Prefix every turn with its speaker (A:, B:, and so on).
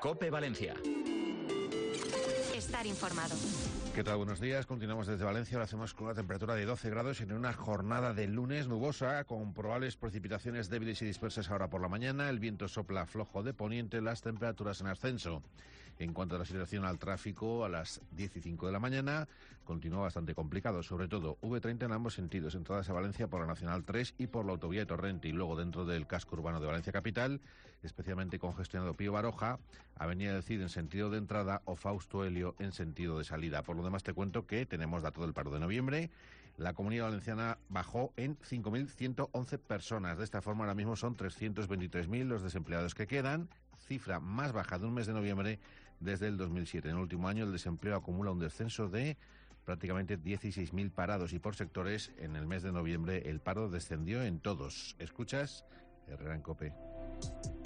A: COPE Valencia.
B: Estar informado.
C: ¿Qué tal? Buenos días. Continuamos desde Valencia. Lo hacemos con una temperatura de 12 grados en una jornada de lunes nubosa, con probables precipitaciones débiles y dispersas ahora por la mañana. El viento sopla flojo de poniente, las temperaturas en ascenso. En cuanto a la situación al tráfico, a las 10 y 5 de la mañana continúa bastante complicado, sobre todo V30 en ambos sentidos, entradas a Valencia por la Nacional 3 y por la autovía de Torrente, y luego dentro del casco urbano de Valencia Capital, especialmente congestionado Pío Baroja, Avenida del Cid en sentido de entrada o Fausto Helio en sentido de salida. Por lo demás te cuento que tenemos dato del paro de noviembre. La Comunidad Valenciana bajó en 5.111 personas. De esta forma ahora mismo son 323.000 los desempleados que quedan, cifra más baja de un mes de noviembre desde el 2007. En el último año el desempleo acumula un descenso de prácticamente 16.000 parados, y por sectores en el mes de noviembre el paro descendió en todos. ¿Escuchas? Herrera en COPE.